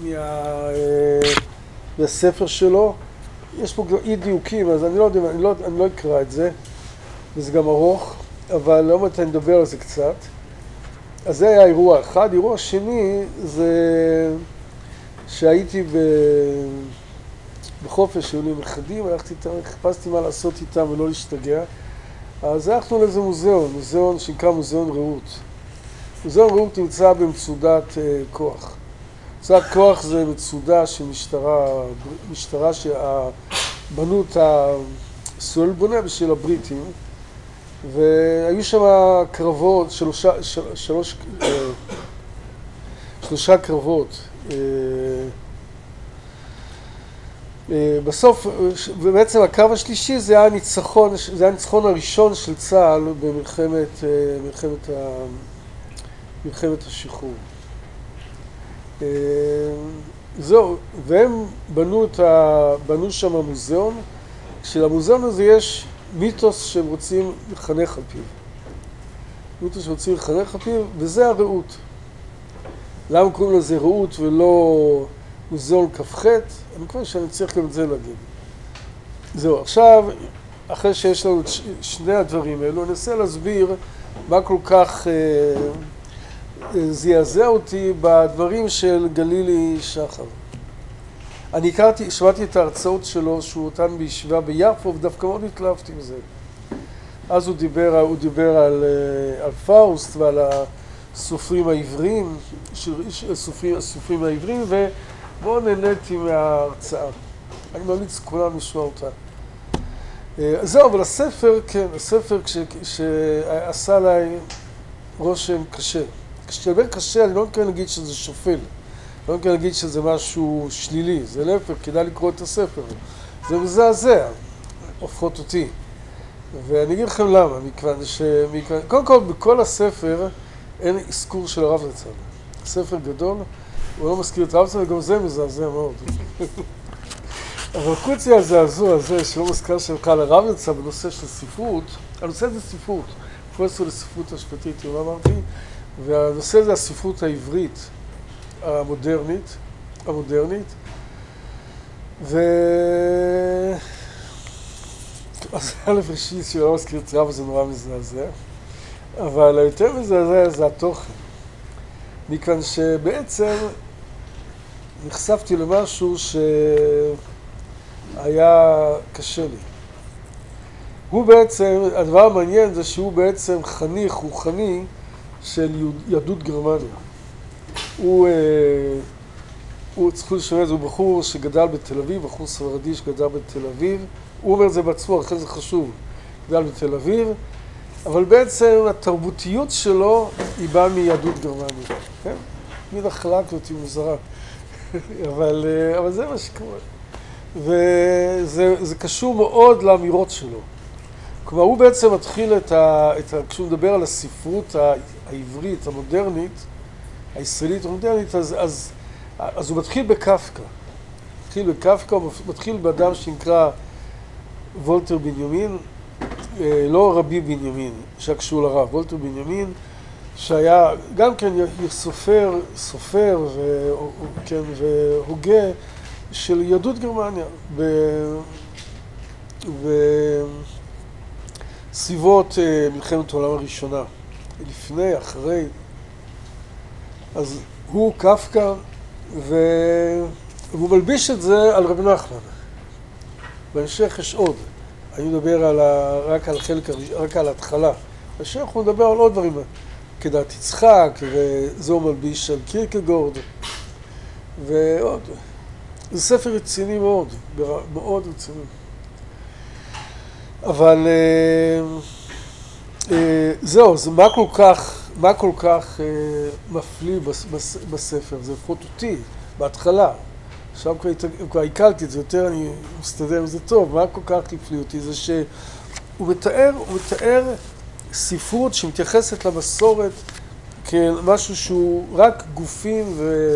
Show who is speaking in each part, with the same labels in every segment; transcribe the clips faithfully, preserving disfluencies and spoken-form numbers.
Speaker 1: מה, מהספר שלו. יש פה אי דיוקים, אז אני לא יודע, אני לא, אני לא אקרא את זה, וזה גם ארוך, אבל לא מעט אני אדבר על זה קצת. אז זה היה אירוע אחד. אירוע שני זה שהייתי ב... בחופש, היו לי נכדים, הלכתי איתם, חיפשתי מה לעשות איתם ולא להשתגע. אז הלכנו לאיזה מוזיאון, מוזיאון שנקרא מוזיאון רעות. מוזיאון רעות נמצא במצודת אה, כוח. מצודת כוח זה מצודה של משטרה, משטרה שבנו את הסולל בונה בשביל הבריטים, והיו שם קרבות, שלושה, של, שלוש, אה, שלושה קרבות. אה, בסוף, ובעצם הקרב השלישי זה היה הניצחון, זה היה הניצחון הראשון של צה"ל במלחמת, מלחמת, מלחמת השחרור. זהו, והם בנו, את ה, בנו שם המוזיאון, כשלמוזיאון הזה יש מיתוס שהם רוצים לחנך על פיו. מיתוס שרוצים לחנך על פיו, וזה הרעות. למה קוראים לזה רעות ולא מוזיאון כ"ח? אני חושב שאני צריך גם את זה להגיד. זהו, עכשיו, אחרי שיש לנו את שני הדברים האלו, אני אנסה להסביר מה כל כך אה, זעזע אותי בדברים של גלילי שחר. אני הכרתי, שמעתי את ההרצאות שלו, שהוא אותן בישיבה ביפו, ודווקא מאוד התלהבתי מזה. אז הוא דיבר, הוא דיבר על, על פאוסט ועל הסופרים העבריים, הסופרים, הסופרים העבריים, ומאוד נהניתי מההרצאה. אני ממליץ לכולם לשמוע אותה. זהו, אבל הספר, כן, הספר כש, שעשה עליי רושם קשה. כשאני אומר קשה, אני לא מתכוון להגיד שזה שופל. לא מתכוון להגיד שזה משהו שלילי. זה להפך, כדאי לקרוא את הספר. זה מזעזע, הופכות אותי. ואני אגיד לכם למה, מכיוון ש... קודם כל, בכל הספר אין אזכור של הרב זצ"ל. ספר גדול, הוא לא מזכיר את הרב זצ"ל, וגם זה מזעזע מאוד. אבל חוץ מהזעזוע הזה, שלא מזכר שלך לרב זצ"ל בנושא של ספרות, הנושא זה ספרות, פרופסור לספרות השפטית, מה אמרתי? והנושא זה הספרות העברית המודרנית, המודרנית. ו... אז א' ראשית שלא מזכיר את רב זה נורא מזעזע, אבל היותר מזעזע זה התוכן. מכאן שבעצם נחשפתי למשהו שהיה קשה לי. הוא בעצם, הדבר המעניין זה שהוא בעצם חניך, רוחני של יהדות גרמניה. הוא, הוא צריך לשמוע, הוא בחור שגדל בתל אביב, בחור ספרדי שגדל בתל אביב. הוא אומר את זה בעצמו, אחרי זה חשוב, גדל בתל אביב, אבל בעצם התרבותיות שלו היא באה מיהדות גרמניה. כן? מין החלק אותי מוזרה. אבל, אבל זה מה שקורה. וזה זה קשור מאוד לאמירות שלו. כלומר, הוא בעצם מתחיל את ה... את ה כשהוא מדבר על הספרות העברית, המודרנית, הישראלית המודרנית, אז, אז, אז הוא מתחיל בקפקא. מתחיל בקפקא, הוא מתחיל באדם שנקרא וולטר בנימין, לא רבי בנימין, שקשור לרב, וולטר בנימין, שהיה גם כן סופר, סופר ו, כן, והוגה של יהדות גרמניה, בסביבות מלחמת העולם הראשונה, לפני, אחרי. אז הוא קפקא, והוא מלביש את זה על רב נחמן. בהמשך יש עוד. אני מדבר על ה... רק על חלק, רק על ההתחלה. בהמשך הוא מדבר על עוד דברים, כדת יצחק, וזה הוא מלביש על קירקגורד, ועוד. זה ספר רציני מאוד, מאוד רציני. אבל זהו, זה מה כל כך, מה כל כך מפליא בספר, זה לפחות אותי, בהתחלה. עכשיו כבר, כבר עיקלתי את זה, יותר אני מסתדר עם זה טוב, מה כל כך הפליא אותי? זה שהוא מתאר, הוא מתאר ספרות שמתייחסת למסורת כמשהו שהוא רק גופים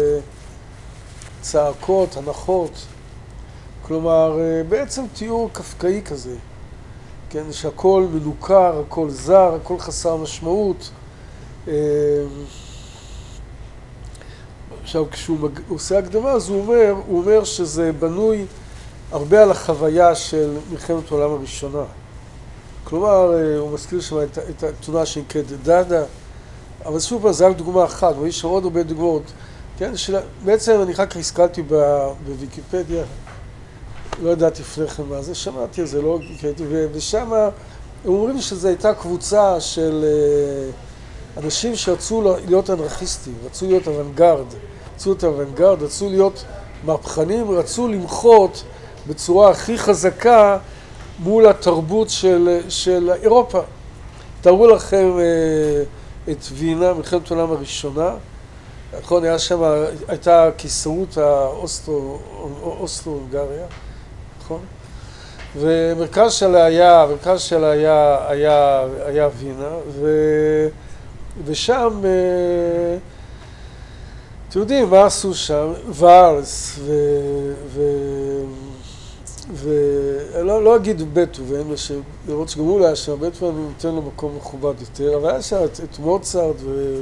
Speaker 1: וצעקות, הנחות. כלומר, בעצם תיאור קפקאי כזה, כן, שהכל מנוכר, הכל זר, הכל חסר משמעות. עכשיו, כשהוא מג... עושה הקדמה, אז הוא אומר, הוא אומר שזה בנוי הרבה על החוויה של מלחמת העולם הראשונה. כלומר, הוא מזכיר שם את, את התמונה שנקראת דאדה, אבל שוב פעם, זו רק דוגמה אחת, ויש שם עוד הרבה דוגמאות, כן? של... בעצם אני אחר כך הזכרתי בוויקיפדיה, לא ידעתי לפני כן מה זה, שמעתי על זה, לא... ושם אומרים שזו הייתה קבוצה של אנשים שרצו להיות אנרכיסטים, רצו להיות אוונגרד, רצו להיות אוונגרד, רצו להיות מהפכנים, רצו למחות בצורה הכי חזקה מול התרבות של, של אירופה. תארו לכם את וינה, מלחמת העולם הראשונה, נכון, היה שם, הייתה קיסרות האוסטרו-הונגריה, נכון? ומרכז שלה היה, מרכז שלה היה, היה, היה וינה, ו, ושם, אתם יודעים מה עשו שם? ואלס, ו... ו... ולא לא אגיד בטהובן, לראות שגם הוא לא היה שם, בטהובן אני נותן לו מקום מכובד יותר, אבל היה שם את, את מוצרט ו...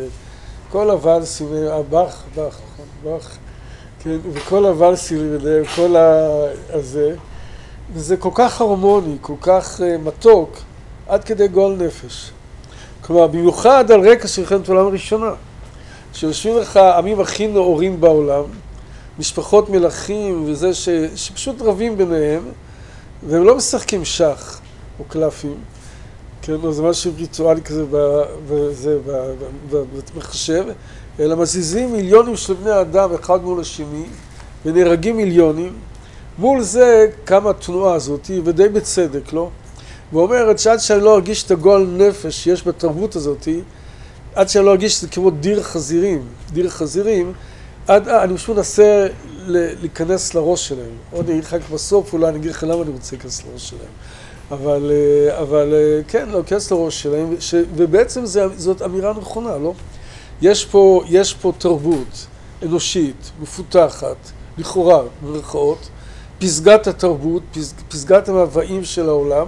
Speaker 1: וכל הוואלסים, הבח, בח, נכון, בח, כן, וכל הוואלסים, וכל הזה, וזה כל כך הרמוני, כל כך מתוק, עד כדי גועל נפש. כלומר, במיוחד על רקע של מלחמת העולם הראשונה, שיושבים לך עמים הכי נאורים בעולם, משפחות מלכים וזה ש, שפשוט רבים ביניהם, והם לא משחקים שח או קלפים, כן, זה משהו ריטואלי כזה בזה, במחשב, אלא מזיזים מיליונים של בני אדם אחד מול השני, ונהרגים מיליונים. מול זה קמה התנועה הזאת, ודי בצדק, לא? ואומרת שעד שאני לא ארגיש את הגועל נפש שיש בתרבות הזאת, עד שאני לא ארגיש שזה כמו דיר חזירים, דיר חזירים, עד, אה, אני פשוט מנסה להיכנס לראש שלהם. עוד אני אחר כך בסוף, אולי אני אגיד לך למה אני רוצה להיכנס לראש שלהם. אבל, אבל כן, להיכנס לראש שלהם, ש, ובעצם זה, זאת אמירה נכונה, לא? יש פה, יש פה תרבות אנושית, מפותחת, לכאורה, במירכאות, פסגת התרבות, פסג, פסגת המהוואים של העולם,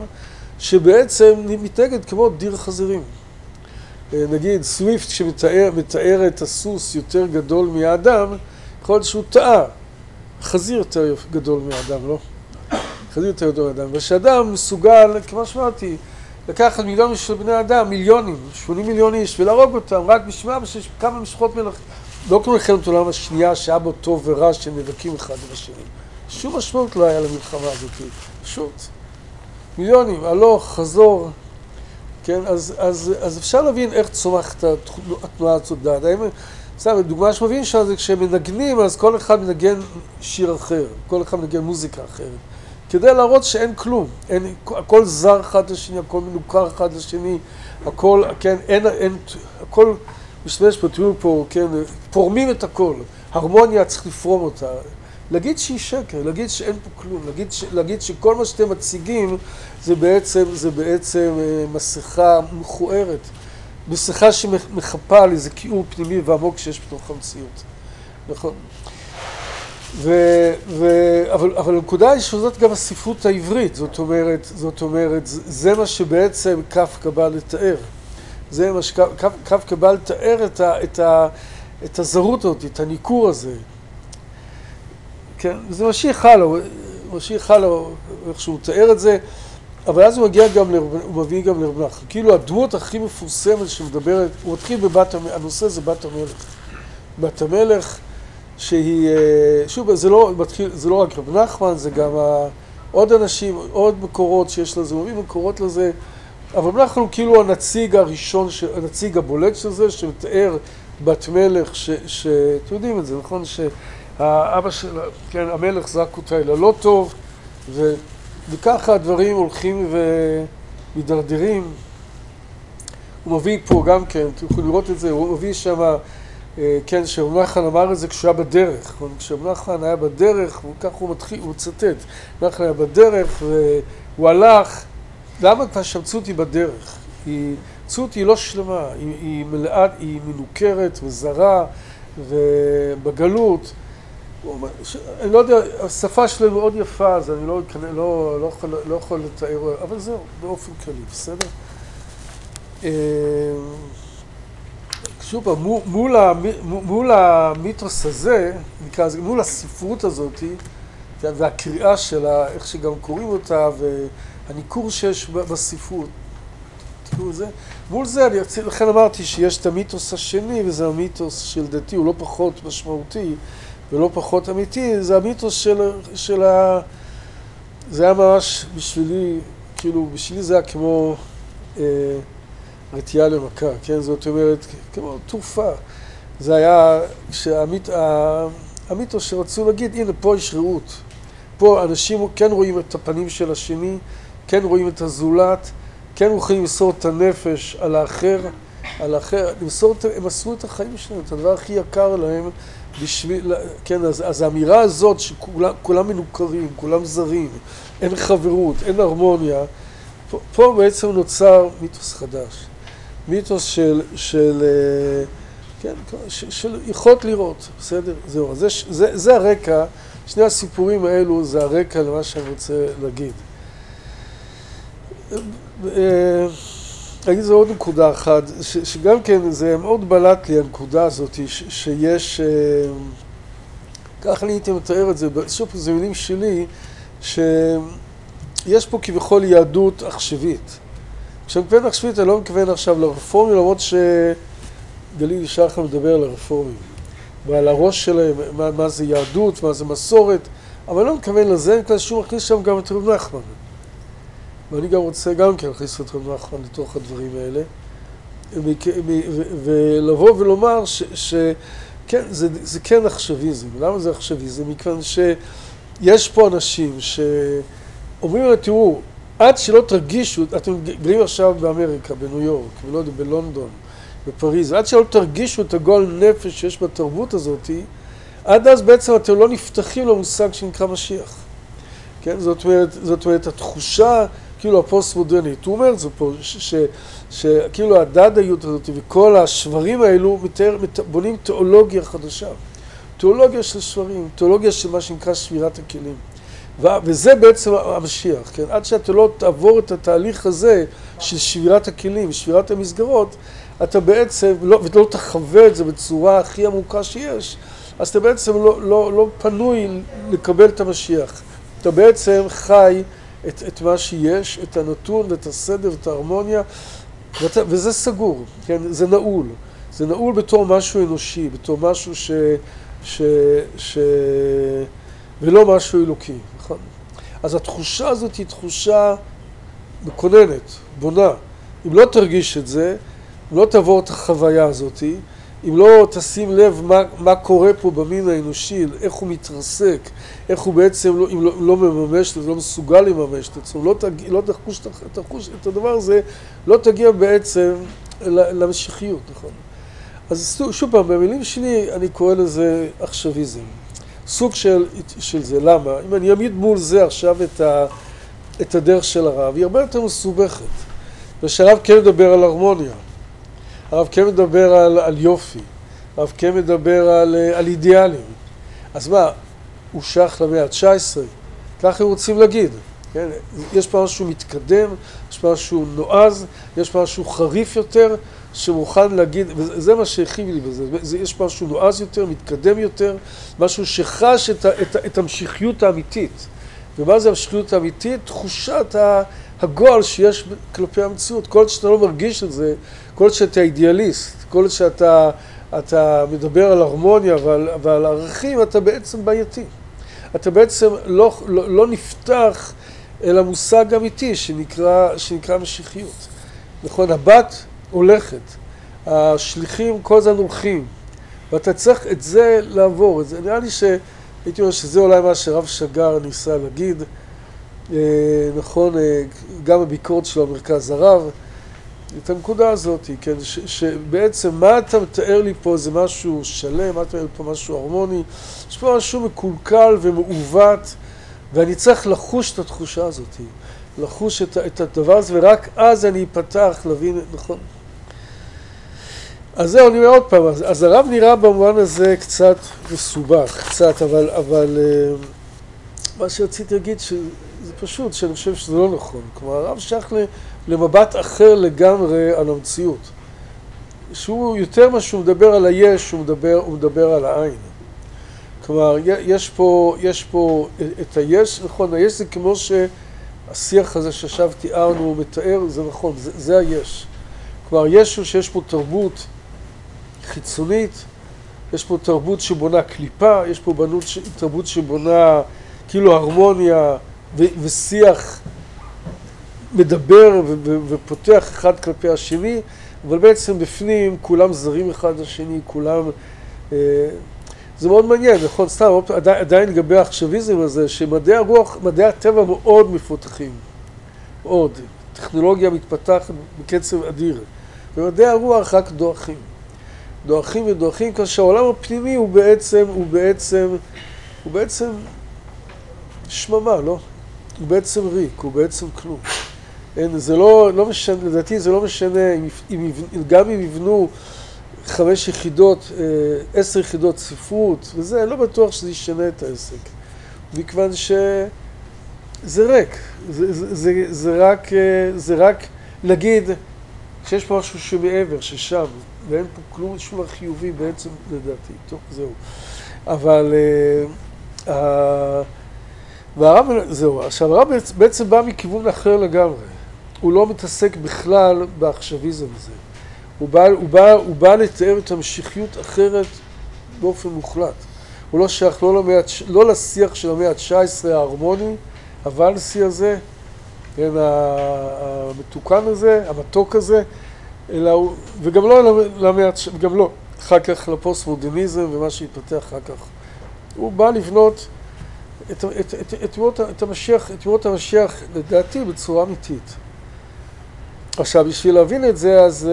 Speaker 1: שבעצם מתנהגת כמו דיר חזירים. נגיד, סוויפט שמתאר מתאר את הסוס יותר גדול מהאדם, יכול להיות שהוא טעה. חזיר יותר גדול מהאדם, לא? חזיר יותר גדול מהאדם. ושאדם מסוגל, כמו שאמרתי, לקחת מיליונים של בני אדם, מיליונים, שמונים מיליון איש, ולהרוג אותם, רק בשביל כמה משפחות מלכים. לא כמו מלחמת העולם השנייה, שהיה בו טוב ורע, שנאבקים אחד עם השני. שום משמעות לא היה למלחמה הזאת, פשוט. מיליונים, הלוך, חזור. כן, אז, אז, אז אפשר להבין איך צומחת התנועה הזאת דעת. סתם, דוגמה שמבין שם זה כשהם מנגנים, אז כל אחד מנגן שיר אחר, כל אחד מנגן מוזיקה אחרת. כדי להראות שאין כלום, אין, הכל זר אחד לשני, הכל מנוכר אחד לשני, הכל, כן, אין, אין, הכל משתמש פה, תראו פה, כן, פורמים את הכל. הרמוניה צריך לפרום אותה. להגיד שהיא שקר, להגיד שאין פה כלום, להגיד, ש, להגיד שכל מה שאתם מציגים זה בעצם, זה בעצם מסכה מכוערת, מסכה שמחפה על איזה כיעור פנימי ועמוק שיש בתוך המציאות, נכון? ו, ו, אבל, אבל הנקודה היא שזאת גם הספרות העברית, זאת אומרת, זאת אומרת, זה מה שבעצם קפקא בא לתאר, זה מה שקפקא בא לתאר את, ה, את, ה, את הזרות הזאת, את הניכור הזה. כן, זה משיך הלאה, הוא משיך הלאה איך שהוא מתאר את זה, אבל אז הוא מגיע גם, לרב, הוא מביא גם לרב נחמן. כאילו הדמות הכי מפורסמת שמדברת, הוא מתחיל בבת המלך, הנושא זה בת המלך. בת המלך שהיא, שוב, זה לא, מתחיל, זה לא רק רב נחמן, זה גם עוד אנשים, עוד מקורות שיש לזה, הוא מביא מקורות לזה, אבל רב נחמן הוא כאילו הנציג הראשון, הנציג הבולט של זה, שמתאר בת מלך, שאתם יודעים את זה, נכון? ש... האבא של, כן, המלך זרק אותה אל הלא טוב, ו, וככה הדברים הולכים ומדרדרים. הוא מביא פה גם כן, אתם יכולים לראות את זה, הוא מביא שם, כן, שרב נחמן אמר את זה כשהוא היה בדרך. כשרב נחמן היה בדרך, וכך הוא מתחיל, הוא צטט, רב נחמן היה בדרך והוא הלך, למה כבר שמצאות היא בדרך? היא, צאות היא לא שלמה, היא, היא מלאה, היא מנוכרת וזרה ובגלות. אני לא יודע, השפה שלנו מאוד יפה, אז אני לא, לא, לא, יכול, לא יכול לתאר, אבל זהו, באופן כללי, בסדר? שוב פעם, מול, מול המיתוס הזה, נקרא, מול הספרות הזאת, והקריאה שלה, איך שגם קוראים אותה, והניכור שיש בספרות, תראו זה, מול זה, אני, לכן אמרתי שיש את המיתוס השני, וזה המיתוס של דתי, הוא לא פחות משמעותי, ולא פחות אמיתי, זה המיתוס של, של ה... זה היה ממש בשבילי, כאילו, בשבילי זה היה כמו אה, רתיעה למכה, כן? זאת אומרת, כמו תרופה. זה היה שהמיתוס שרצו להגיד, הנה, פה יש ראות. פה אנשים כן רואים את הפנים של השני, כן רואים את הזולת, כן יכולים למסור את הנפש על האחר, על האחר, למסור, הם מסרו את החיים שלהם, את הדבר הכי יקר להם, בשביל, כן, אז, אז האמירה הזאת שכולם מנוכרים, כולם זרים, אין חברות, אין הרמוניה, פה, פה בעצם נוצר מיתוס חדש. מיתוס של, של, כן, של, של יכולת לראות, בסדר? זהו, זה, זה, זה הרקע, שני הסיפורים האלו זה הרקע למה שאני רוצה להגיד. אגיד זו עוד נקודה אחת, ש, שגם כן זה מאוד בלט לי הנקודה הזאת, ש, שיש, כך אני הייתי מתאר את זה, שוב זה מילים שלי, שיש פה כביכול יהדות עכשווית. כשאני מתכוון עכשווית, אני לא מתכוון עכשיו לרפורמים, למרות שגלילי שחר מדבר על הרפורמים, ועל הראש שלהם, מה, מה זה יהדות, מה זה מסורת, אבל אני לא מתכוון לזה, אני מתכוון שהוא מכניס שם גם את רב נחמן. ואני גם רוצה גם כן להכניס את רב נחמן לתוך הדברים האלה, ולבוא ולומר שכן, זה, זה כן עכשוויזם. למה זה עכשוויזם? מכיוון שיש פה אנשים שאומרים לה, תראו, עד שלא תרגישו, אתם גרים עכשיו באמריקה, בניו יורק, ולא יודע, בלונדון, בפריז, עד שלא תרגישו את הגועל נפש שיש בתרבות הזאת, עד אז בעצם אתם לא נפתחים למושג שנקרא משיח. כן? זאת אומרת, זאת אומרת, התחושה, כאילו הפוסט-מודרנית, הוא אומר את זה פה, שכאילו הדדיות הזאת וכל השברים האלו מתאר, בונים תיאולוגיה חדשה. תיאולוגיה של שברים, תיאולוגיה של מה שנקרא שבירת הכלים. וזה בעצם המשיח, כן? עד שאתה לא תעבור את התהליך הזה של שבירת הכלים, שבירת המסגרות, אתה בעצם, לא, ולא תחווה את זה בצורה הכי עמוקה שיש, אז אתה בעצם לא, לא, לא פנוי לקבל את המשיח. אתה בעצם חי את, את מה שיש, את הנתון, את הסדר, את ההרמוניה, ואת, וזה סגור, כן? זה נעול. זה נעול בתור משהו אנושי, בתור משהו ש... ש, ש ולא משהו אלוקי, נכון? אז התחושה הזאת היא תחושה מקוננת, בונה. אם לא תרגיש את זה, אם לא תעבור את החוויה הזאת, אם לא תשים לב מה, מה קורה פה במין האנושי, איך הוא מתרסק, איך הוא בעצם, לא, אם לא, לא מממש, לא מסוגל לממש את עצמו, לא, תג, לא תחוש, תחוש את הדבר הזה, לא תגיע בעצם למשיחיות, נכון? אז שוב פעם, במילים שלי אני קורא לזה עכשוויזם. סוג של, של זה, למה? אם אני אעמיד מול זה עכשיו את, ה, את הדרך של הרב, היא הרבה יותר מסובכת. ושהרב כן מדבר על הרמוניה, הרב כן מדבר על, על יופי, הרב כן מדבר על, על אידיאלים. אז מה, הוא שייך למאה ה-תשע עשרה, ככה רוצים להגיד. כן? יש פה משהו מתקדם, יש פה משהו נועז, יש פה משהו חריף יותר, שמוכן להגיד, וזה מה שהכיב לי בזה, יש משהו נועז יותר, מתקדם יותר, משהו שחש את, את, את המשיחיות האמיתית. ומה זה המשיחיות האמיתית? תחושת הגועל שיש כלפי המציאות. כל עוד שאתה לא מרגיש את זה, כל עוד שאתה אידיאליסט, כל עוד שאתה אתה מדבר על הרמוניה ועל, ועל ערכים, אתה בעצם בעייתי. אתה בעצם לא, לא, לא נפתח אל המושג האמיתי שנקרא, שנקרא משיחיות. נכון, הבת הולכת, השליחים כל הזמן הולכים, ואתה צריך את זה לעבור. זה נראה לי שהייתי אומר שזה אולי מה שרב שגר ניסה להגיד, נכון, גם הביקורת שלו במרכז הרב, את הנקודה הזאת, כן, ש, שבעצם מה אתה מתאר לי פה זה משהו שלם, מה אתה מתאר לי פה משהו הרמוני, יש פה משהו מקולקל ומעוות, ואני צריך לחוש את התחושה הזאת, לחוש את, את הדבר הזה, ורק אז אני אפתח להבין, נכון. אז זהו, אני אומר עוד פעם, אז, אז הרב נראה במובן הזה קצת מסובך, קצת, אבל, אבל מה שרציתי להגיד שזה פשוט, שאני חושב שזה לא נכון. כלומר, הרב שייך למבט אחר לגמרי על המציאות. שהוא יותר מה שהוא מדבר על היש, הוא מדבר, הוא מדבר על העין. כלומר, יש פה, יש פה את היש, נכון, היש זה כמו שהשיח הזה שעכשיו תיארנו, הוא מתאר, זה נכון, זה, זה היש. כלומר, יש הוא שיש פה תרבות חיצונית, יש פה תרבות שבונה קליפה, יש פה בנות, תרבות שבונה כאילו הרמוניה ו, ושיח מדבר ו, ו, ופותח אחד כלפי השני, אבל בעצם בפנים כולם זרים אחד לשני, כולם... אה, זה מאוד מעניין, נכון? סתם, עדיין, עדיין לגבי העכשוויזם הזה, שמדעי הרוח, מדעי הטבע מאוד מפותחים, מאוד. טכנולוגיה מתפתחת בקצב אדיר. ומדעי הרוח רק דועכים. דועכים ודועכים, כשהעולם הפנימי הוא בעצם, הוא בעצם, הוא בעצם שממה, לא? הוא בעצם ריק, הוא בעצם כלום. אין, זה לא, לא משנה, לדעתי זה לא משנה, אם, אם, גם אם יבנו חמש יחידות, עשר יחידות ספרות, וזה, לא בטוח שזה ישנה את העסק. מכיוון שזה ריק, זה, זה, זה, זה רק, זה רק להגיד שיש פה משהו שמעבר, ששם, ואין פה כלום, שום חיובי בעצם, לדעתי. טוב, זהו. אבל, והרב, זהו, עכשיו, הרב בעצם בא מכיוון אחר לגמרי. הוא לא מתעסק בכלל בעכשוויזם הזה. הוא בא, הוא בא, הוא בא לתאר את המשיחיות אחרת באופן מוחלט. הוא לא שייך לא, למאה, לא לשיח של המאה ה-תשע עשרה ההרמוני, הוואלסי הזה, כן, המתוקן הזה, המתוק הזה, אלא הוא, וגם לא למאה, וגם לא, אחר כך לפוסט-מודרניזם ומה שהתפתח אחר כך. הוא בא לבנות את, את, את, את, את, את המשיח, את ימות המשיח, לדעתי, בצורה אמיתית. עכשיו, בשביל להבין את זה, אז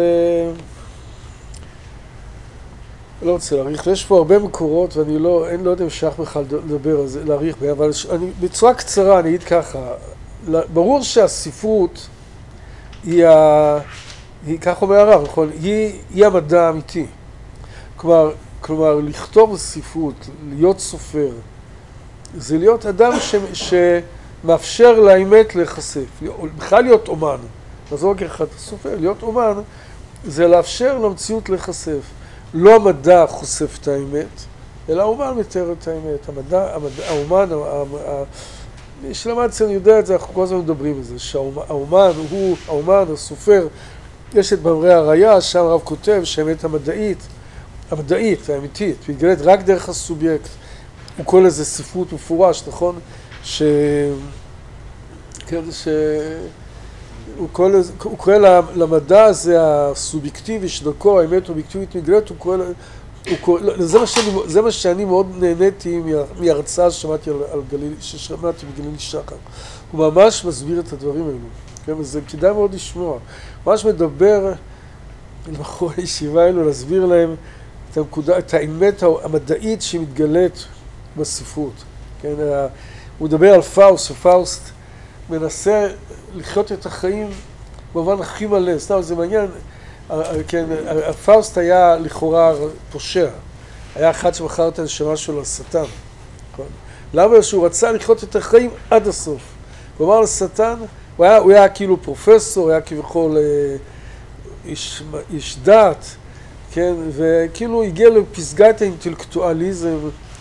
Speaker 1: לא רוצה להעריך, יש פה הרבה מקורות, ואני לא, אין, לא יודע אם שייך בכלל לדבר על זה, להעריך בהם, אבל אני, בצורה קצרה אני אגיד ככה, ברור שהספרות היא, ה, היא כך אומר הרב, נכון? היא, היא המדע האמיתי. כלומר, כלומר, לכתוב ספרות, להיות סופר, זה להיות אדם ש, שמאפשר לאמת להיחשף, בכלל להיות אומן. אז לא רק אחד סופר, להיות אומן, זה לאפשר למציאות להיחשף. לא המדע חושף את האמת, אלא האומן מתאר את האמת. המדע, המדע, האומן, מי שלמד אצלנו יודע את זה, אנחנו כל הזמן מדברים על זה, שהאומן הוא, האומן, הסופר, יש את מאמרי הראייה, שם הרב כותב שהאמת המדעית, המדעית, האמיתית, מתגלית רק דרך הסובייקט. הוא קורא לזה ספרות מפורש, נכון? ש... כן, ש... הוא קורא, הוא קורא למדע הזה הסובייקטיבי שדרכו האמת אובייקטיבית מתגלית, הוא קורא, הוא קורא, זה מה שאני, זה מה שאני מאוד נהניתי מהרצאה ששמעתי על, על גליל, ששמעתי בגלילי שחר. הוא ממש מסביר את הדברים האלו, כן? וזה כדאי מאוד לשמוע. ממש מדבר לבחורי הישיבה האלו, להסביר להם את הנקודה, את האמת המדעית שמתגלית בספרות, כן? הוא מדבר על פאוסט, ופאוסט מנסה לחיות את החיים במובן הכי מלא. סתם, זה מעניין, כן, פאוסט היה לכאורה פושע. היה אחד שמכר את הנשמה שלו לשטן. למה? שהוא רצה לחיות את החיים עד הסוף. הוא אמר לשטן, הוא היה, הוא היה כאילו פרופסור, היה כביכול איש, איש דת, כן, וכאילו הגיע לפסגת האינטלקטואליזם,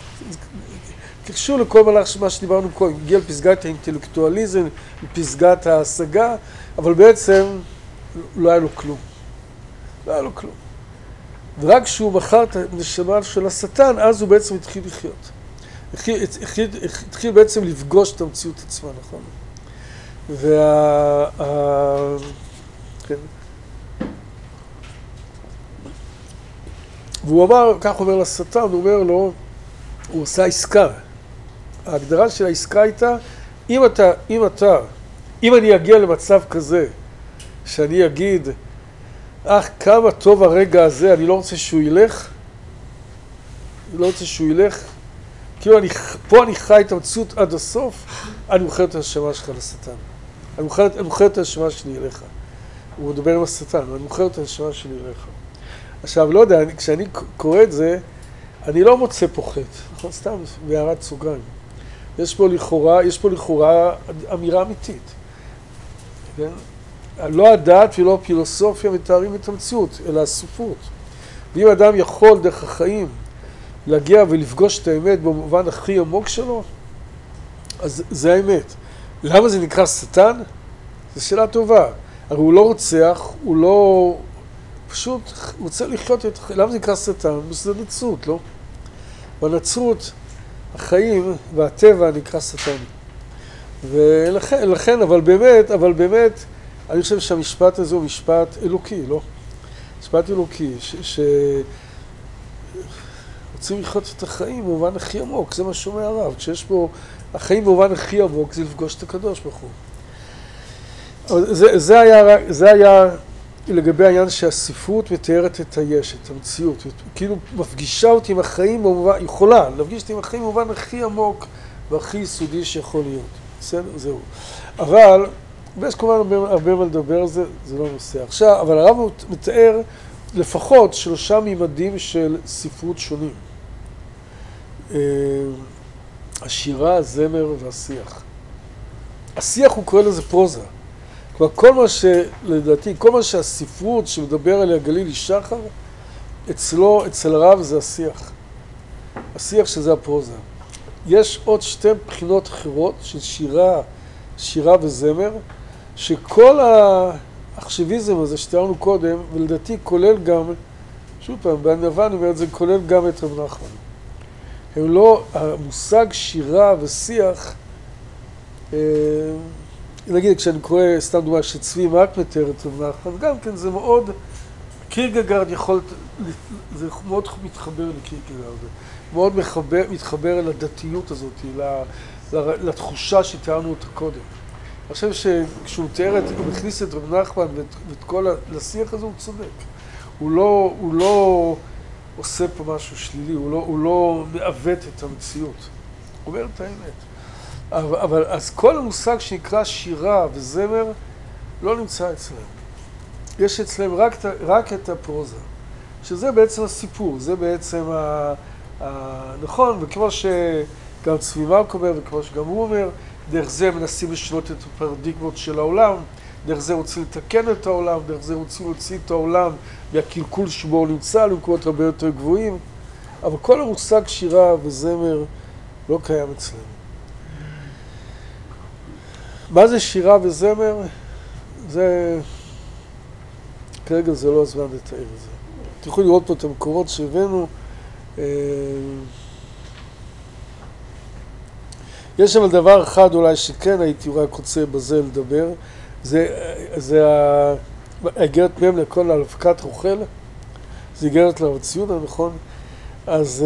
Speaker 1: קשור לכל מהלך מה שדיברנו קודם, הגיע לפסגת האינטלקטואליזם, לפסגת ההשגה, אבל בעצם לא היה לו כלום. לא היה לו כלום. ורק כשהוא מכר את הנשמה של השטן, אז הוא בעצם התחיל לחיות. התחיל, התחיל, התחיל בעצם לפגוש את המציאות עצמה, נכון? וה... ה... כן. והוא אמר, כך אומר לשטן, הוא אומר לו, הוא עושה עסקה. ההגדרה של העסקה הייתה, אם אתה, אם אתה, אם אני אגיע למצב כזה, שאני אגיד, אך כמה טוב הרגע הזה, אני לא רוצה שהוא ילך, אני לא רוצה שהוא ילך, כאילו אני, פה אני חי את המציאות עד הסוף, אני מוכר את הנשמה שלך לשטן. אני מוכר, אני מוכר את הנשמה שלי אליך. הוא מדבר עם השטן, אני מוכר את הנשמה שלי אליך. עכשיו, לא יודע, אני, כשאני קורא את זה, אני לא מוצא פה חטא, נכון? סתם, בהערת סוגריים. יש פה לכאורה, יש פה לכאורה אמירה אמיתית. כן? לא הדעת ולא הפילוסופיה מתארים את המציאות, אלא הספרות. ואם אדם יכול דרך החיים להגיע ולפגוש את האמת במובן הכי עמוק שלו, אז זה האמת. למה זה נקרא שטן? זו שאלה טובה. הרי הוא לא רוצח, הוא לא... פשוט רוצה לחיות את... למה זה נקרא שטן? זה נצרות, לא? בנצרות, החיים והטבע נקרא שטן. ולכן, לכן, אבל באמת, אבל באמת, אני חושב שהמשפט הזה הוא משפט אלוקי, לא? משפט אלוקי, ש... ש... רוצים לחיות את החיים במובן הכי עמוק, זה מה שאומר הרב. כשיש פה, החיים במובן הכי עמוק זה לפגוש את הקדוש ברוך הוא. זה, זה היה, זה היה לגבי העניין שהספרות מתארת את היש, את המציאות, כאילו מפגישה אותי עם החיים במובן, יכולה להפגיש אותי עם החיים במובן הכי עמוק והכי יסודי שיכול להיות. בסדר? זהו. אבל, ויש כמובן הרבה, הרבה מה לדבר על זה, זה לא נושא. עכשיו, אבל הרב מתאר לפחות שלושה מימדים של ספרות שונים. השירה, הזמר והשיח. השיח הוא קורא לזה פרוזה. כלומר, כל מה שלדעתי, כל מה שהספרות שמדבר עליה גלילי שחר, אצלו, אצל הרב זה השיח. השיח שזה הפרוזה. יש עוד שתי בחינות אחרות של שירה, שירה וזמר, שכל האחשביזם הזה שתיארנו קודם, ולדעתי כולל גם, שוב פעם, בענווה אני אומר את זה, כולל גם את רב נחמן. הם לא, המושג שירה ושיח, אה, נגיד כשאני קורא, סתם דוגמה, שצבי מרק מתאר את רב נחמן, גם כן זה מאוד, קירגגרד יכול, זה מאוד מתחבר לקירגגרד, מאוד מחבר, מתחבר אל הדתיות הזאת, לתחושה שתיארנו אותה קודם. אני חושב שכשהוא מתאר את, הוא מכניס את רב נחמן ואת, ואת כל השיח הזה, הוא צודק. הוא לא, הוא לא עושה פה משהו שלילי, הוא לא, הוא לא מעוות את המציאות. הוא אומר את האמת. אבל, אבל אז כל המושג שנקרא שירה וזמר לא נמצא אצלם. יש אצלם רק, רק את הפרוזה, שזה בעצם הסיפור, זה בעצם ה... ה נכון, וכמו שגם צבי מרק אומר, וכמו שגם הוא אומר, דרך זה מנסים לשנות את הפרדיגמות של העולם, דרך זה רוצים לתקן את העולם, דרך זה רוצים להוציא את העולם מהקלקול שבו הוא נמצא למקומות הרבה יותר גבוהים, אבל כל המושג שירה וזמר לא קיים אצלנו. מה זה שירה וזמר? זה... כרגע זה לא הזמן לתאר את זה. אתם יכולים לראות פה את המקורות שהבאנו. יש אבל דבר אחד אולי שכן הייתי רק רוצה בזה לדבר, זה, זה האגרת מהם לכל ההלפקת רוכל, זה אגרת לרב ציודה, נכון? אז,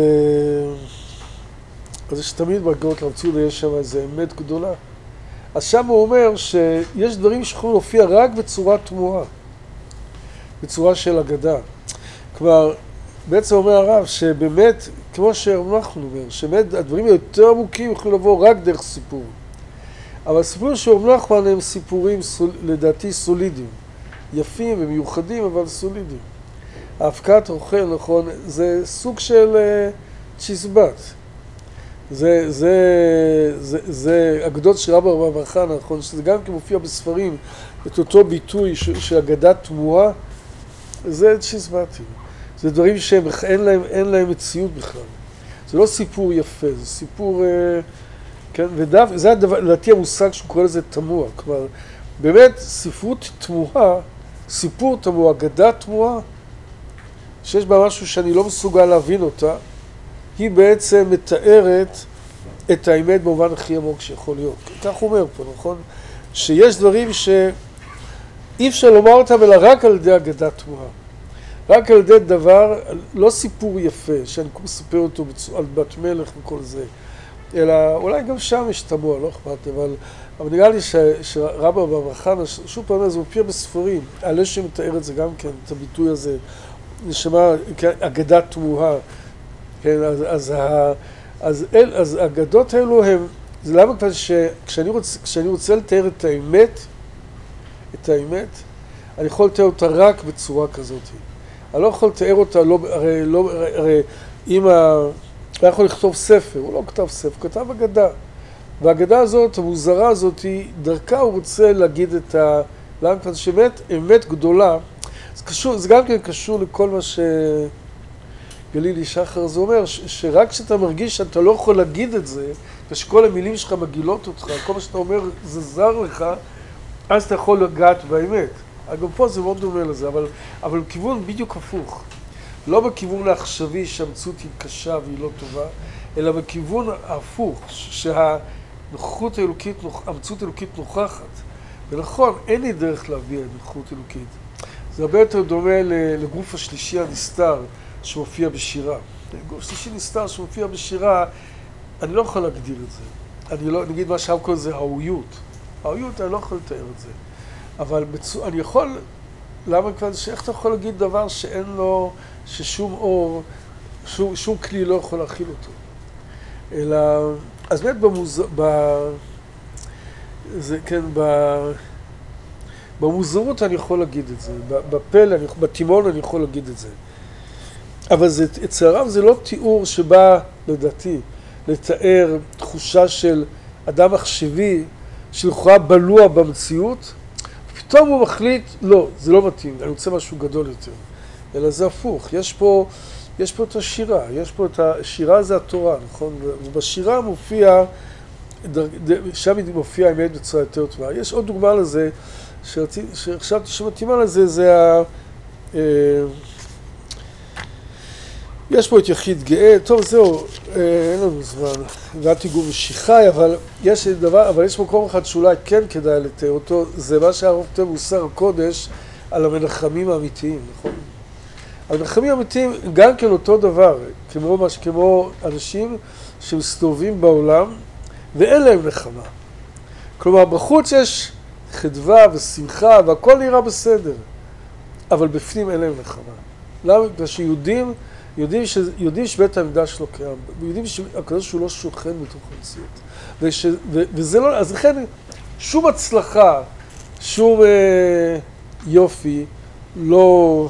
Speaker 1: אז יש תמיד באגרת לרב ציודה יש שם איזו אמת גדולה. אז שם הוא אומר שיש דברים שיכולים להופיע רק בצורה תמוהה, בצורה של אגדה. כלומר, בעצם אומר הרב שבאמת, כמו שאנחנו אומר, שבאמת הדברים היותר עמוקים יכולים לבוא רק דרך סיפור. אבל הסיפורים של רב נחמן הם סיפורים סול, לדעתי סולידיים, יפים ומיוחדים אבל סולידיים. ההפקת רוכל, נכון, זה סוג של uh, צ'יזבט. זה, זה, זה, זה אגדות של רבא בר בר חנא, נכון, שזה גם כן מופיע בספרים, את אותו ביטוי של אגדת תמוהה, זה צ'יזבטים. זה דברים שהם, אין להם, אין להם מציאות בכלל. זה לא סיפור יפה, זה סיפור, כן, ודף, זה הדבר, לדעתי המושג שהוא קורא לזה תמוה. כלומר, באמת ספרות תמוהה, סיפור תמוה, אגדה תמוהה, שיש בה משהו שאני לא מסוגל להבין אותה, היא בעצם מתארת את האמת במובן הכי עמוק שיכול להיות. כך הוא אומר פה, נכון? שיש דברים שאי אפשר לומר אותם אלא רק על ידי אגדה תמוהה. רק על ידי דבר, לא סיפור יפה, שאני מספר אותו על בת מלך וכל זה, אלא אולי גם שם יש תמוה, לא אכפת, אבל, אבל נראה לי ש, שרבא בר בר חנא, שוב פעם, זה מופיע בספרים, עלה שמתאר את זה גם כן, את הביטוי הזה, נשמע אגדה תמוהה, כן, אז, אז, אז, אז, אז האגדות האלו הם, זה למה כבר שכשאני רוצה, כשאני רוצה לתאר את האמת, את האמת, אני יכול לתאר אותה רק בצורה כזאת. אני לא יכול לתאר אותה, לא, הרי, לא, הרי אם ה... הוא יכול לכתוב ספר, הוא לא כתב ספר, הוא כתב אגדה. והאגדה הזאת, המוזרה הזאת, דרכה הוא רוצה להגיד את למה? כיוון שאמת, אמת גדולה, זה קשור, זה גם כן קשור לכל מה שגלילי שחר זה אומר, ש, שרק כשאתה מרגיש שאתה לא יכול להגיד את זה, ושכל המילים שלך מגילות אותך, כל מה שאתה אומר זה זר לך, אז אתה יכול לגעת באמת. גם פה זה מאוד דומה לזה, אבל, אבל כיוון בדיוק הפוך. לא בכיוון העכשווי שהמציאות היא קשה והיא לא טובה, אלא בכיוון ההפוך, שהנוכחות האלוקית, המציאות האלוקית נוכחת. ונכון, אין לי דרך להביע את נוכחות אלוקית. זה הרבה יותר דומה לגוף השלישי הנסתר שמופיע בשירה. גוף השלישי נסתר שמופיע בשירה, אני לא יכול להגדיר את זה. אני לא, נגיד מה שאהב כל זה, האויות. האויות, אני לא יכול לתאר את זה. אבל בצו, אני יכול, למה כבר, שאיך אתה יכול להגיד דבר שאין לו, ששום אור, שום, שום כלי לא יכול להכיל אותו. אלא, אז באמת במוז... ב... זה, כן, ב... במוזרות אני יכול להגיד את זה, בפלא, בתימון אני יכול להגיד את זה. אבל זה, אצל הרב זה לא תיאור שבא, לדעתי, לתאר תחושה של אדם מחשבי, שלכאורה בלוע במציאות, פתאום הוא מחליט, לא, זה לא מתאים, אני רוצה משהו גדול יותר. אלא זה הפוך, יש פה, יש פה את השירה, יש פה את השירה זה התורה, נכון? ובשירה מופיע, שם מופיע האמת בצורה יותר טובה. יש עוד דוגמה לזה, שחשבתי שמתאימה לזה, זה ה... יש פה את יחיד גאה, טוב זהו, אין לנו זמן, והתיגור משיחי, אבל יש דבר, אבל יש מקום אחד שאולי כן כדאי לתאר אותו, זה מה שהרב כותב מוסר הקודש על המנחמים האמיתיים, נכון? המנחמים האמיתיים גם כן אותו דבר, כמו, כמו אנשים שמסתובבים בעולם ואין להם נחמה. כלומר, בחוץ יש חדווה ושמחה והכל נראה בסדר, אבל בפנים אין להם נחמה. למה? בגלל שיהודים יודעים, ש... יודעים שבית המקדש לא קיים, יודעים שהקדוש שהוא לא שוכן בתוך המציאות. וש... ו... וזה לא, אז לכן שום הצלחה, שום אה, יופי, לא,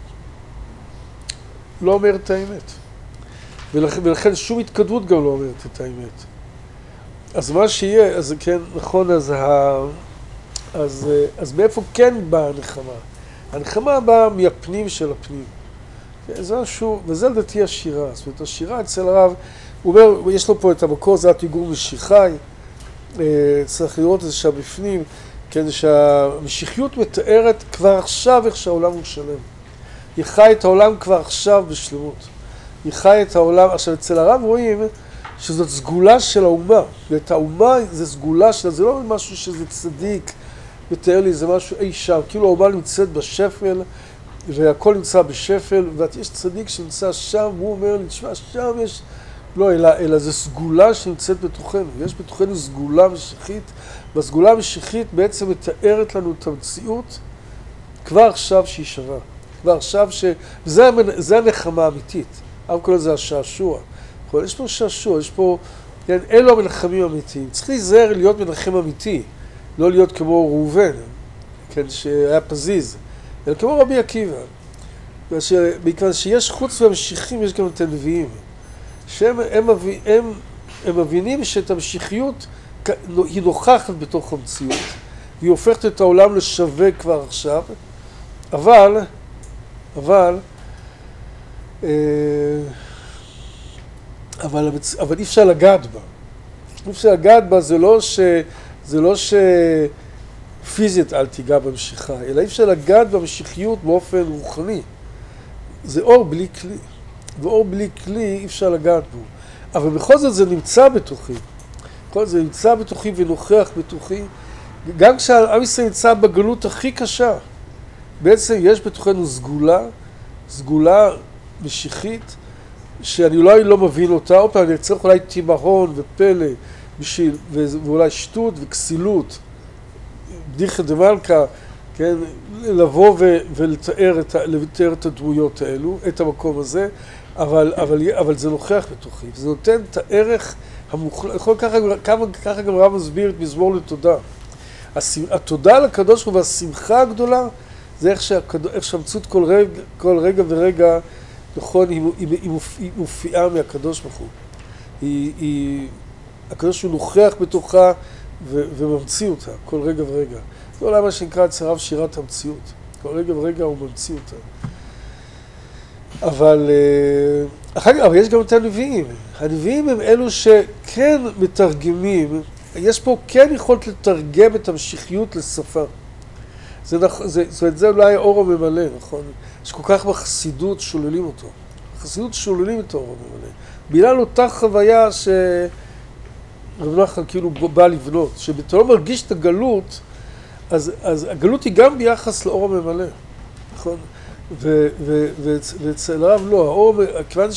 Speaker 1: לא אומר את האמת. ולכן, ולכן שום התקדמות גם לא אומרת את האמת. אז מה שיהיה, אז כן, נכון, אז, ה... אז, אז מאיפה כן באה הנחמה? הנחמה באה מהפנים של הפנים. זה משהו, וזה לדעתי השירה. זאת אומרת, השירה אצל הרב, הוא אומר, יש לו פה את המקור, זה התיגור משיחי, צריך לראות את זה שם בפנים, כן, שהמשיחיות מתארת כבר עכשיו איך שהעולם הוא שלם. היא חי את העולם כבר עכשיו בשלמות. היא חי את העולם, עכשיו אצל הרב רואים שזאת סגולה של האומה. ואת האומה זה סגולה שלה, זה לא משהו שזה צדיק, מתאר לי, זה משהו אי שם, כאילו האומה נמצאת בשפל, והכל נמצא בשפל, ויש צדיק שנמצא שם, הוא אומר לי, תשמע, שם יש, לא, אלא, אלא זה סגולה שנמצאת בתוכנו, יש בתוכנו סגולה משיחית, והסגולה המשיחית בעצם מתארת לנו את המציאות כבר עכשיו שהיא שווה, כבר עכשיו ש... וזה זה הנחמה האמיתית, אבל כל זה השעשוע, יש פה שעשוע, יש פה, כן, אלו המנחמים האמיתיים, צריך להיזהר להיות מנחם אמיתי, לא להיות כמו ראובן, כן, שהיה פזיז, אלא כמו רבי עקיבא, מכיוון שיש חוץ מהמשיחים יש גם את הנביאים, שהם הם, הם, הם מבינים שאת המשיחיות היא נוכחת בתוך המציאות, והיא הופכת את העולם לשווה כבר עכשיו, אבל, אבל, אבל, אבל אי אפשר לגעת בה. אי אפשר לגעת בה, זה לא ש... זה לא ש... פיזית אל תיגע במשיכה, אלא אי אפשר לגעת במשיחיות באופן רוחני. זה אור בלי כלי, ואור בלי כלי אי אפשר לגעת בו. אבל בכל זאת זה נמצא בתוכי. בכל זאת זה נמצא בתוכי ונוכח בתוכי. גם כשעם ישראל נמצא בגלות הכי קשה, בעצם יש בתוכנו סגולה, סגולה משיחית, שאני אולי לא מבין אותה, או פעם אני צריך אולי תימהון ופלא, בשביל, ואולי שטות וכסילות. בדיחה דמלכה, כן, לבוא ו- ולתאר את, לתאר את הדמויות האלו, את המקום הזה, אבל, אבל, אבל זה נוכח בתוכי, זה נותן את הערך המוחלט, יכול ככה, ככה, ככה גם רב מסביר את מזמור לתודה. התודה לקדוש ברוך הוא והשמחה הגדולה, זה איך, שהקדוש, איך שהמציאות כל רגע, כל רגע ורגע, נכון, היא, היא, היא, היא מופיעה מהקדוש ברוך הוא. היא, היא, הקדוש הוא נוכח בתוכה, וממציא אותה, כל רגע ורגע. זה אולי מה שנקרא אצל הרב שירת המציאות. כל רגע ורגע הוא ממציא אותה. אבל, אחר כך, אבל יש גם את הנביאים. הנביאים הם אלו שכן מתרגמים, יש פה כן יכולת לתרגם את המשיחיות לשפה. זה, זה, זאת אומרת, זה אולי האור הממלא, נכון? יש כל כך בחסידות שוללים אותו. בחסידות שוללים את האור הממלא. בגלל אותה חוויה ש... רב נחל כאילו בא לבנות, שאתה לא מרגיש את הגלות, אז, אז הגלות היא גם ביחס לאור הממלא, נכון? ואצל הרב לא, האור, כיוון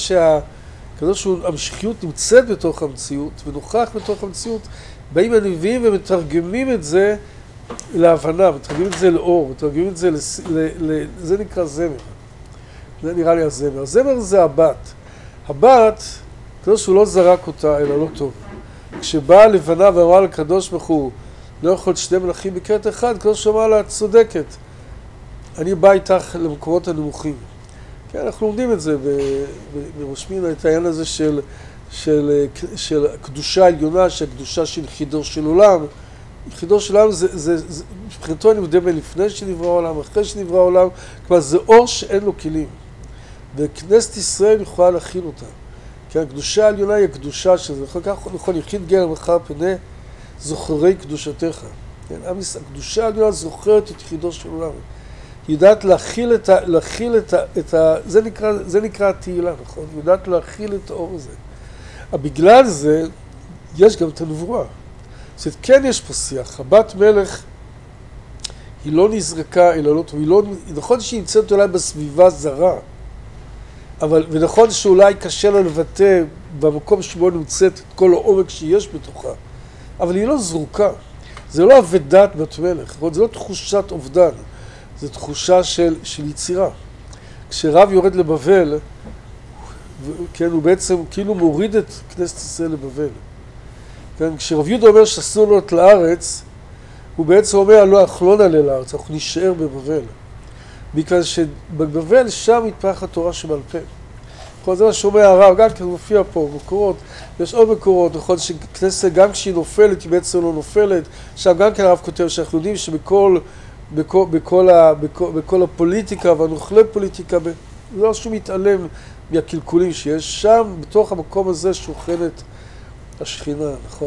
Speaker 1: שהמשיחיות נמצאת בתוך המציאות, ונוכח בתוך המציאות, באים הנביאים ומתרגמים את זה להבנה, מתרגמים את זה לאור, מתרגמים את זה, לס... ל... ל... זה נקרא זמר. זה נראה לי הזמר. הזמר זה הבת. הבת, כדי שהוא לא זרק אותה, אלא לא טוב. כשבאה לבנה ואמרה לקדוש ברוך הוא, לא יכול להיות שני מלכים בקרת אחד, כדי שהוא אמר לה, צודקת. אני בא איתך למקומות הנמוכים. כן, אנחנו לומדים את זה בראש פינה, את העניין הזה של, של, של קדושה עליונה, שהקדושה של חידור של עולם. חידור של עולם זה, זה, זה מבחינתו אני יודע בין לפני שנברא העולם, אחרי שנברא העולם, כלומר זה אור שאין לו כלים. וכנסת ישראל יכולה להכיל אותה. כי הקדושה העליונה היא הקדושה שזה, אחר כך נכון, יחיד גר מחר פנה, זוכרי קדושתך. כן, הקדושה העליונה זוכרת את חידור של עולם. היא יודעת להכיל את ה... להכיל את ה... את ה זה נקרא, זה נקרא התהילה, נכון? היא יודעת להכיל את האור הזה. בגלל זה, יש גם את הנבואה. זאת אומרת, כן יש פה שיח. הבת מלך, היא לא נזרקה, אלא לא טוב. היא לא... נכון שהיא נמצאת אולי בסביבה זרה, אבל, ונכון שאולי קשה לה לבטא במקום שבו נמצאת את כל העומק שיש בתוכה, אבל היא לא זרוקה. זה לא אבדת בת מלך, זה לא תחושת אובדן. זו תחושה של, של יצירה. כשרב יורד לבבל, כן, הוא בעצם כאילו מוריד את כנסת ישראל לבבל. כן, כשרב יהודה אומר שאסור לעלות לארץ, הוא בעצם אומר, לא, אנחנו לא נעלה לארץ, אנחנו נשאר בבבל. בגלל שבבבל שם מתפתחת התורה שבעל פה. נכון, זה מה שאומר הרב, גם כי הוא מופיע פה, מקורות, יש עוד מקורות, נכון, שכנסת גם כשהיא נופלת, היא בעצם לא נופלת. עכשיו גם כן הרב כותב שאנחנו יודעים שבכל בכל, בכל, ה, בכל, בכל הפוליטיקה והנוכלי פוליטיקה, לא שהוא מתעלם מהקלקולים שיש שם, בתוך המקום הזה שוכנת השכינה, נכון?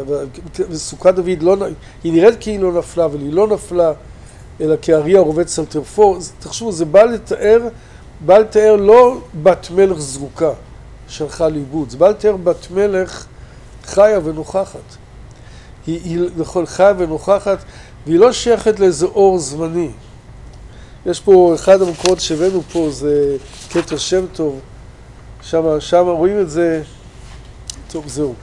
Speaker 1: וסוכת דוד, לא, היא נראית כי היא לא נפלה, אבל היא לא נפלה, אלא כאריה רובץ על טרפו. תחשבו, זה בא לתאר, בא לתאר לא בת מלך זרוקה, שהלכה לאיבוד, זה בא לתאר בת מלך חיה ונוכחת. היא, היא נכון, חיה ונוכחת, והיא לא שייכת לאיזה אור זמני. יש פה, אחד המקורות שהבאנו פה, זה קטע שם טוב. שם, שם רואים את זה. טוב, זהו.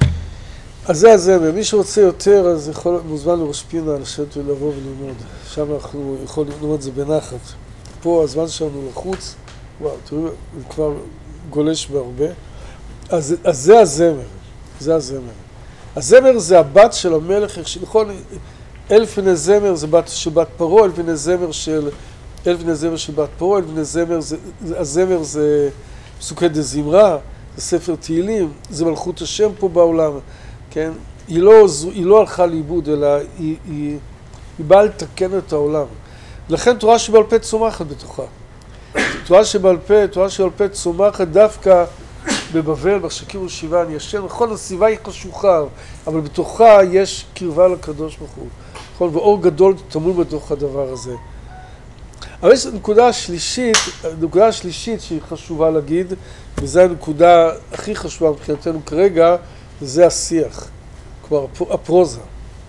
Speaker 1: אז זה הזמר. מי שרוצה יותר, אז יכול, מוזמן לראש פינה לשבת ולבוא וללמוד. שם אנחנו יכולים ללמוד את זה בנחת. פה הזמן שלנו לחוץ, וואו, תראו, זה כבר גולש בהרבה. אז, אז זה הזמר. זה הזמר. הזמר זה הבת של המלך, נכון? אלף בני זמר זה בת של בת פרעה, אלף בני זמר של אלף בני זמר של בת פרעה, אלף בני זמר זה, הזמר זה פסוקי דזמרה, זה ספר תהילים, זה מלכות השם פה בעולם, כן? היא לא, היא לא הלכה לאיבוד, אלא היא, היא, היא באה לתקן את העולם. לכן תורה שבעל פה צומחת בתוכה. תורה שבעל פה, תורה שבעל פה צומחת דווקא בבבל, בשקים ושבעה, אני ישן, נכון, הסביבה היא חשוכה, אבל בתוכה יש קרבה לקדוש ברוך הוא. נכון, ואור גדול תמול בתוך הדבר הזה. אבל יש נקודה השלישית, הנקודה השלישית שהיא חשובה להגיד, וזו הנקודה הכי חשובה מבחינתנו כרגע, זה השיח, כלומר הפרוזה.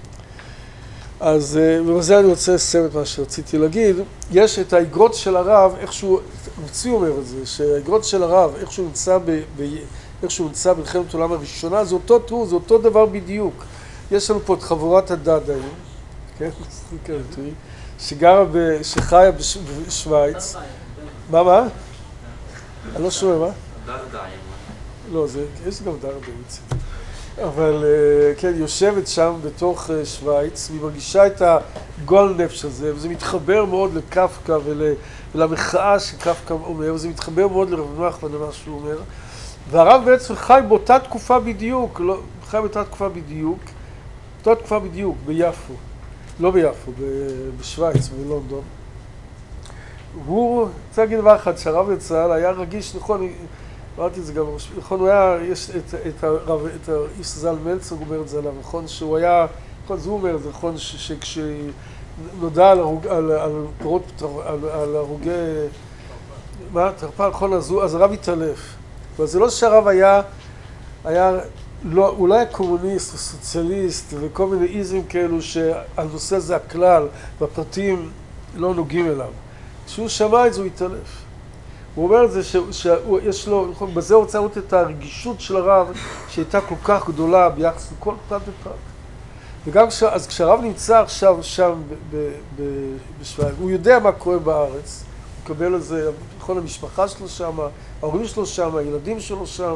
Speaker 1: אז ובזה אני רוצה לסיים את מה שרציתי להגיד. יש את האגרות של הרב, איכשהו, מצוי אומר את זה, שהאגרות של הרב, איכשהו נמצא, ב, ב, איכשהו נמצא במלחמת העולם הראשונה, זה אותו תיאור, זה אותו דבר בדיוק. יש לנו פה את חבורת הדדאים, כן? שגרה, ב, שחיה בש, בשוויץ. מה, מה? אני לא שומע, מה? דדאים. לא, זה, יש גם דדאים. אבל כן, יושבת שם בתוך שוויץ, והיא מרגישה את הגועל נפש הזה, וזה מתחבר מאוד לקפקא ולמחאה שקפקא אומר, וזה מתחבר מאוד לרב נחמן למה שהוא אומר. והרב בעצם חי באותה תקופה בדיוק, לא, חי באותה תקופה בדיוק, אותה תקופה בדיוק, ביפו, לא ביפו, בשוויץ, בלונדון. הוא, רוצה להגיד דבר אחד, שהרב יצא, היה רגיש, נכון, אמרתי את זה גם, נכון, הוא היה, יש את, את הרב, את האיש ז"ל מלצר, הוא אומר את זה עליו, נכון, שהוא היה, נכון, זה הוא אומר את זה, נכון, שכשנודע על הרוג, על, על פירות, על, על הרוגי, מה, תרפ"ל, נכון, אז, אז הרב התעלף. אבל זה לא שהרב היה, היה, לא, הוא לא היה קומוניסט או סוציאליסט וכל מיני איזם כאלו שהנושא זה הכלל והפרטים לא נוגעים אליו. כשהוא שמע את זה הוא התעלף. הוא אומר את זה שיש לו, נכון, בזה הוא רוצה לראות את הרגישות של הרב שהייתה כל כך גדולה ביחס לכל פרט ופרט. וגם כש, אז כשהרב נמצא עכשיו שם בשוויץ, הוא יודע מה קורה בארץ, הוא מקבל את זה, כל המשפחה שלו שם, ההורים שלו שם, הילדים שלו שם.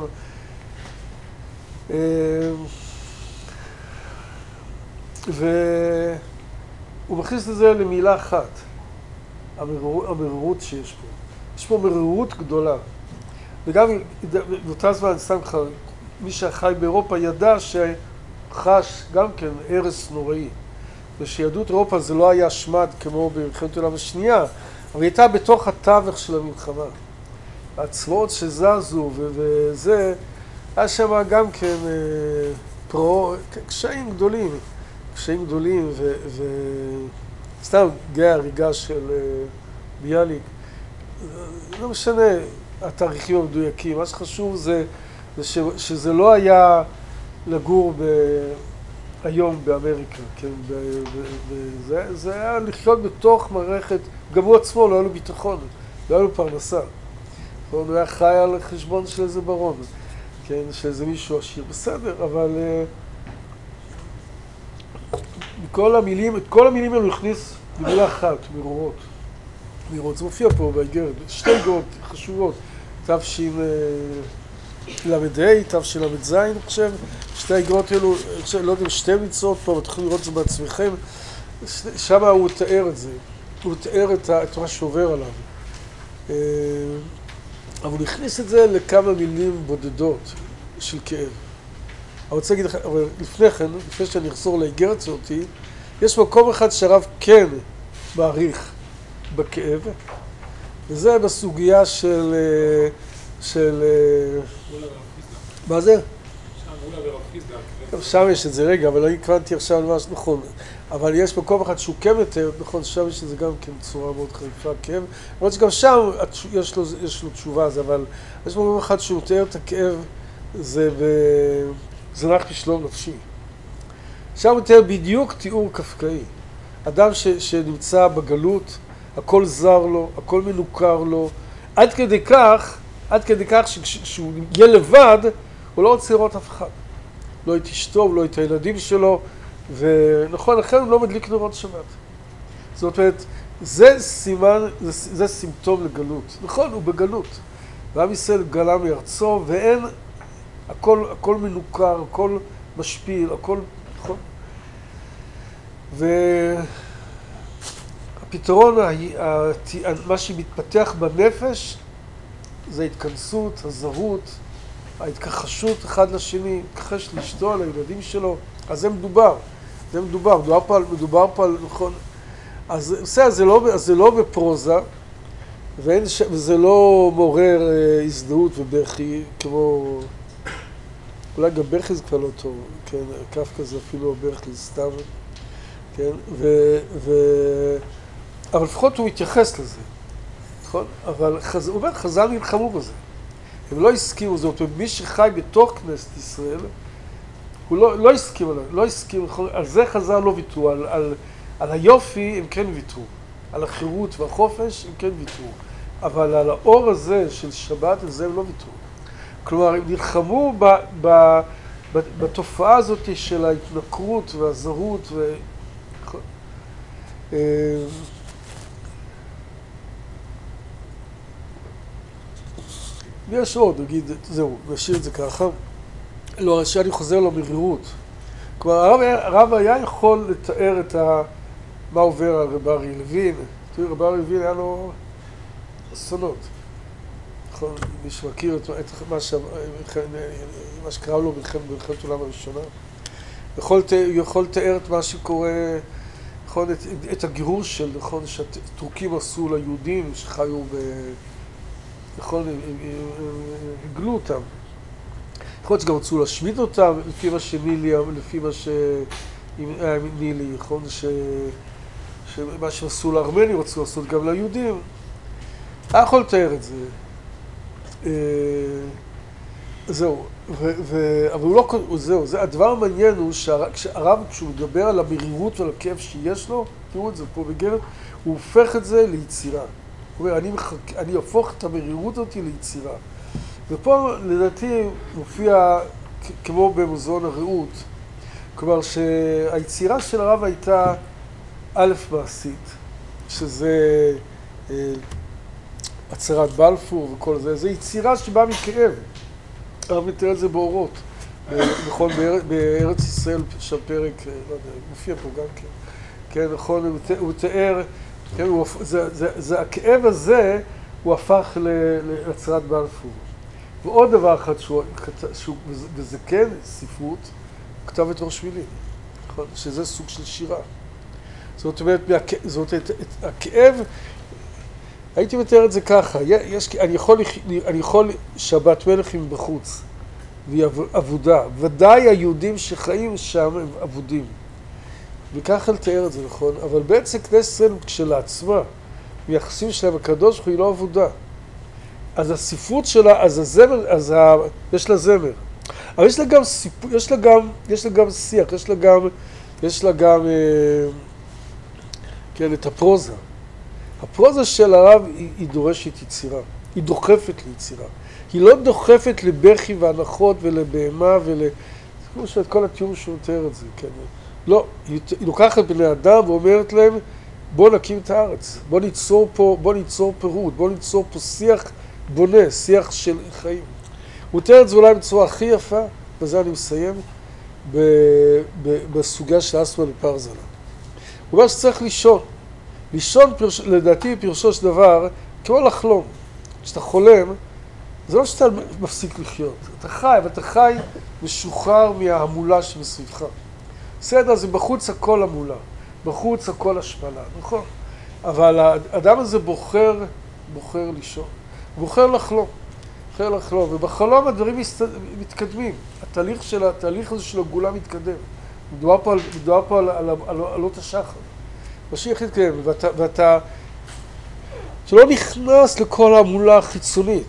Speaker 1: והוא מכניס לזה למילה אחת, המרירות שיש פה. יש פה מרירות גדולה. וגם באותה זמן, סתם לך, מי שחי באירופה ידע שחש גם כן הרס נוראי. ושיהדות אירופה זה לא היה שמד כמו במלחמת העולם השנייה, אבל היא הייתה בתוך התווך של המלחמה. הצבאות שזזו וזה, היה שם גם כן פרו, קשיים גדולים, קשיים גדולים, וסתם גאה הריגה של ביאליק. לא משנה התאריכים המדויקים, מה שחשוב זה, זה ש, שזה לא היה לגור ב, היום באמריקה, כן? ב, ב, ב, זה, זה היה לחיות בתוך מערכת, גם הוא עצמו לא היה לו ביטחון, לא היה לו פרנסה. הוא היה חי על חשבון של איזה ברון, כן? שאיזה מישהו עשיר, בסדר, אבל מכל המילים, את כל המילים האלו הכניס במילה אחת, מרורות. מרורות, זה מופיע פה באיגרת, שתי איגרות חשובות, תשל"ה, תשל"ז, אני חושב, שתי האיגרות האלו, לא יודע, שתי מצוות פה, אתם יכולים לראות את זה בעצמכם, שם הוא תיאר את זה, הוא תיאר את מה שעובר עליו. אבל הוא הכניס את זה לכמה מילים בודדות של כאב. אני רוצה להגיד לך, אבל לפני כן, לפני שאני אחזור לאיגרת אותי, יש מקום אחד שהרב כן מעריך בכאב, וזה בסוגיה של, של, מה זה? שם יש את זה, רגע, אבל לא הקוונתי עכשיו על משהו, נכון. אבל יש מקום אחד שהוא כן יותר, נכון, שם יש את זה גם כן צורה מאוד חריפה, כאב. למרות שגם שם יש לו, יש לו תשובה, אבל יש מקום אחד שהוא מתאר את הכאב, זה בזנח בשלום נפשי. שם הוא מתאר בדיוק תיאור קפקאי. אדם ש, שנמצא בגלות, הכל זר לו, הכל מנוכר לו, עד כדי כך, עד כדי כך שכשהוא יהיה לבד, הוא לא רוצה לראות אף אחד. לא את אשתו, לא את הילדים שלו, ונכון, לכן הוא לא מדליק נרות שבת. זאת אומרת, זה סימן, זה, זה סימפטום לגלות. נכון, הוא בגלות. ועם ישראל גלה מארצו, ואין, הכל, הכל מנוכר, הכל משפיל, הכל, נכון. והפתרון, מה שמתפתח בנפש, זה ההתכנסות, הזרות, ההתכחשות אחד לשני, מתכחש לאשתו, על הילדים שלו, אז זה מדובר, זה מדובר, מדובר פה על, מדובר פה על, נכון, אז בסדר, זה לא, זה לא בפרוזה, ואין, וזה לא מעורר אה, הזדהות ובכי, כמו, אולי גם בכי זה כבר לא טוב, כן, קפקא זה אפילו בכי, סתם, כן, ו, ו, אבל לפחות הוא התייחס לזה, נכון, אבל חז, הוא אומר, חז"ל נלחמו בזה. הם לא הסכימו, זאת אומרת, מי שחי בתוך כנסת ישראל, הוא לא, לא הסכים עליו, לא הסכים, על זה חז"ל לא ויתרו, על, על, על היופי הם כן ויתרו, על החירות והחופש הם כן ויתרו, אבל על האור הזה של שבת, על זה הם לא ויתרו. כלומר, הם נלחמו ב, ב, ב, בתופעה הזאת של ההתנכרות והזרות, ו... ויש עוד, נגיד, זהו, נשאיר את זה ככה. לא, שאני חוזר למרירות. כלומר, הרב, הרב היה יכול לתאר את ה... מה עובר על רב אריה לוין. תראי, רב אריה לוין היה לו אסונות. נכון, מי שמכיר את, את מה, ש... מה שקרה לו במלחמת העולם הראשונה. יכול, יכול לתאר את מה שקורה, נכון, את, את הגירוש של, נכון, שהטורקים עשו ליהודים שחיו ב... נכון, הגלו אותם. יכול להיות שגם רצו להשמיד אותם, לפי מה שנילי, לפי מה ש... נילי, נכון, ש... שמה שעשו לארמנים רצו לעשות גם ליהודים. היה יכול לתאר את זה. זהו, ו... ו... אבל הוא לא... זהו, זה... הדבר המעניין הוא שהרב, כשהוא מדבר על המרירות ועל הכאב שיש לו, תראו את זה פה בגרת, הוא הופך את זה ליצירה. הוא אומר, אני, מחק... אני אהפוך את המרירות אותי ליצירה. ופה לדעתי מופיע כמו במוזיאון הרעות, כלומר שהיצירה של הרב הייתה א' מעשית, שזה אה, הצהרת בלפור וכל זה, זה יצירה שבאה מכאב. הרב מתאר את זה באורות, נכון, באר, בארץ ישראל, שם פרק, לא יודע, מופיע פה גם כן, כן, נכון, הוא מתאר, כן, הוא, זה, זה, זה, הכאב הזה הוא הפך להצהרת בלפור. ועוד דבר אחד שהוא, שהוא, וזה כן ספרות, הוא כתב את ראש מילים, שזה סוג של שירה. זאת אומרת, זאת אומרת, הכאב, הייתי מתאר את זה ככה, יש, אני יכול, אני יכול שבת מלכים בחוץ, והיא עבודה, ודאי היהודים שחיים שם הם עבודים. וככה לתאר את זה, נכון? אבל בעצם כנסת ישראל כשלעצמה, מיחסים שלהם הקדוש היא לא עבודה. אז הספרות שלה, אז הזמר, אז ה... יש לה זמר. אבל יש לה גם סיפור, יש לה גם, יש לה גם שיח, יש לה גם, יש לה גם, אה, כן, את הפרוזה. הפרוזה של הרב היא, היא דורשת יצירה, היא דוחפת ליצירה. היא לא דוחפת לבכי והנחות ולבהמה ול... כמו שאת כל התיאור שהוא מתאר את זה, כן. לא, היא, היא לוקחת בני אדם ואומרת להם, בוא נקים את הארץ, בוא ניצור פה, בוא ניצור פירוד, בוא ניצור פה שיח בונה, שיח של חיים. הוא מתאר את זה אולי בצורה הכי יפה, בזה אני מסיים, ב, ב, בסוגיה של אסמא לפרזנה. הוא אומר שצריך לישון. לישון, פרש, לדעתי, פירושו של דבר, כמו לחלום. כשאתה חולם, זה לא שאתה מפסיק לחיות. אתה חי, ואתה חי משוחרר מההמולה שמסביבך. בסדר, זה בחוץ הכל המולה. בחוץ הכל השפלה, נכון? אבל האדם הזה בוחר, בוחר לישון. בוחר לחלום. בוחר לחלום. ובחלום הדברים מתקדמים. התהליך של, התהליך הזה של הגאולה מתקדם. מדובר פה על, מדובר פה על, על, על, על עלות השחר. משיח יתקדם, ואתה, ואתה, שלא נכנס לכל ההמולה החיצונית.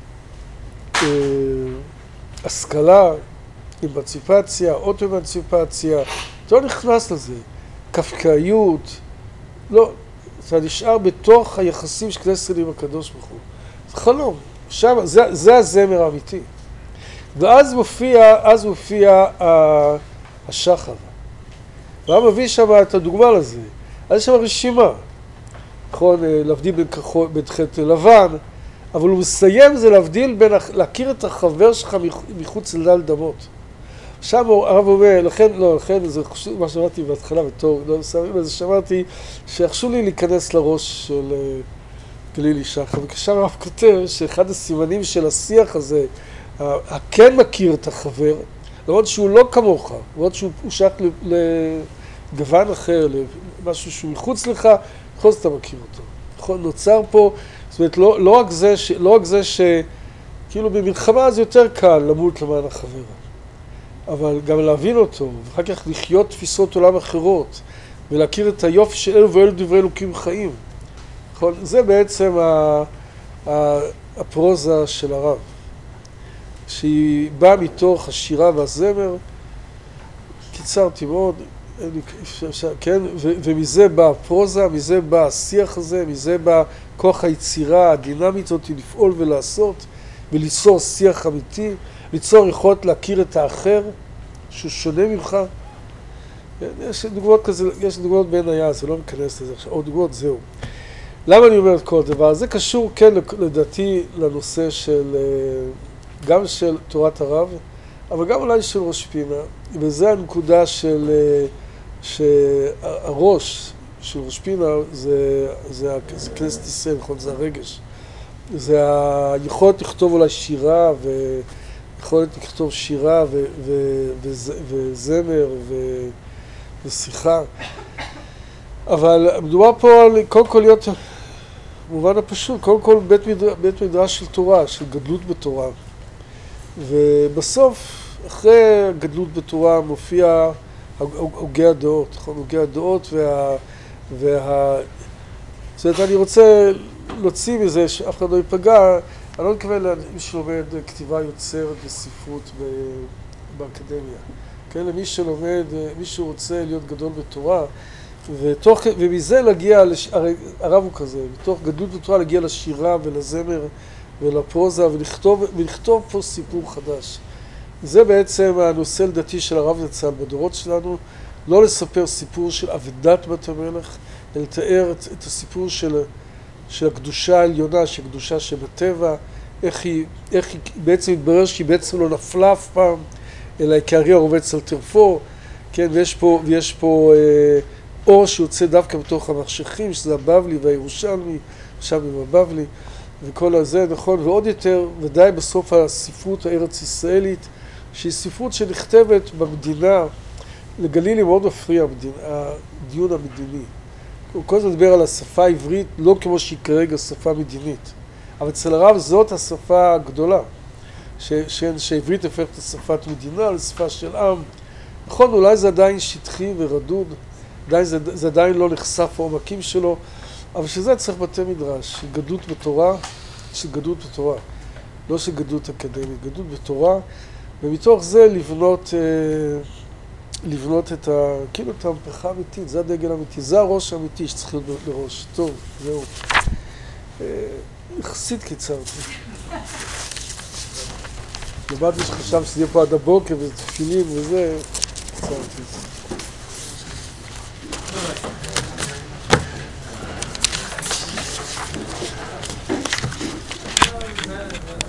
Speaker 1: השכלה, אמנציפציה, אוטו-אמנציפציה, אתה לא נכנס לזה. קפקאיות, לא, אתה נשאר בתוך היחסים של כנסת ישראל עם הקדוש ברוך הוא. זה חלום, שם, זה, זה הזמר האמיתי. ואז מופיע, אז מופיע ה, השחר. והוא מביא שם את הדוגמה לזה. אז יש שם רשימה, נכון, להבדיל בין כחול, בין חטא לבן, אבל הוא מסיים זה להבדיל בין, להכיר את החבר שלך מחוץ לדל דמות. שם הרב אומר, לכן, לא, לכן זה חשוב, מה שאמרתי בהתחלה בתור, לא מסיימים, אז שמעתי שיחשו לי להיכנס לראש של גלילי שחר, וכשם הרב כותב שאחד הסימנים של השיח הזה, הכן מכיר את החבר, למרות שהוא לא כמוך, למרות שהוא שייך לגוון אחר, למשהו שהוא מחוץ לך, בכל זאת אתה מכיר אותו. נכון, נוצר פה, זאת אומרת, לא, לא רק זה, ש, לא רק זה שכאילו במלחמה זה יותר קל למות למען החבר. אבל גם להבין אותו, ואחר כך לחיות תפיסות עולם אחרות, ולהכיר את היופי של אלו ואלו דברי אלוקים חיים. זה בעצם הפרוזה של הרב, שהיא באה מתוך השירה והזמר, קיצרתי מאוד, כן? ומזה באה הפרוזה, מזה בא השיח הזה, מזה בא כוח היצירה, הדינמית הזאת, לפעול ולעשות, וליצור שיח אמיתי, ליצור יכולת להכיר את האחר, שהוא שונה ממך. יש דוגמאות כזה, יש דוגמאות בין היה, זה לא מכנס לזה עכשיו, או דוגמאות זהו. למה אני אומר את כל הדבר? זה קשור, כן, לדעתי, לנושא של, גם של תורת הרב, אבל גם אולי של ראש פינה, וזה הנקודה של, שהראש של ראש פינה, זה, זה, זה כנסת ישראל, נכון, זה הרגש. זה היכולת לכתוב אולי שירה ו... יכולת לכתוב שירה ו- ו- וז- וזמר ו- ושיחה. אבל מדובר פה על קודם כל להיות, במובן הפשוט, קודם כל בית, מדרש, בית מדרש של תורה, של גדלות בתורה. ובסוף, אחרי גדלות בתורה, מופיע הוגי הדעות, נכון? הוגי הדעות וה... וה... זאת אומרת, אני רוצה להוציא מזה שאף אחד לא ייפגע, אני לא מתכוון למי שלומד כתיבה יוצרת וספרות באקדמיה. כן, למי שלומד, מי שרוצה להיות גדול בתורה, ותוך, ומזה להגיע, לש... הרי הרב הוא כזה, בתוך גדלות בתורה להגיע לשירה ולזמר ולפרוזה ולכתוב, ולכתוב פה סיפור חדש. זה בעצם הנושא לדעתי של הרב זצ"ל בדורות שלנו, לא לספר סיפור של אבדת בת המלך, אלא לתאר את, את הסיפור של, של הקדושה העליונה, של הקדושה שבטבע, איך היא, איך היא בעצם התברר שהיא בעצם לא נפלה אף פעם, אלא כאריה רובץ על טרפו, כן, ויש פה, ויש פה אה, אור שיוצא דווקא בתוך המחשכים, שזה הבבלי והירושלמי, עכשיו עם הבבלי, וכל הזה, נכון, ועוד יותר, ודאי בסוף הספרות הארץ ישראלית, שהיא ספרות שנכתבת במדינה, לגלילי מאוד מפריע הדיון המדיני. הוא כל הזמן מדבר על השפה העברית, לא כמו שהיא כרגע שפה מדינית, אבל אצל הרב זאת השפה הגדולה, ש- ש- שהעברית הופכת לשפת מדינה, לשפה של עם. נכון, אולי זה עדיין שטחי ורדוד, עדיין זה, זה עדיין לא נחשף העומקים שלו, אבל שזה צריך בתי מדרש, של גדלות בתורה, של גדלות בתורה, לא של גדלות אקדמית, גדלות בתורה, ומתוך זה לבנות, אה, לבנות את ה, כאילו את המהפכה האמיתית, זה הדגל האמיתי, זה הראש האמיתי שצריך להיות לראש. טוב, זהו. אה, יחסית קיצרתי. למדתי שחשב שזה יהיה פה עד הבוקר ותפילים וזה, קיצרתי.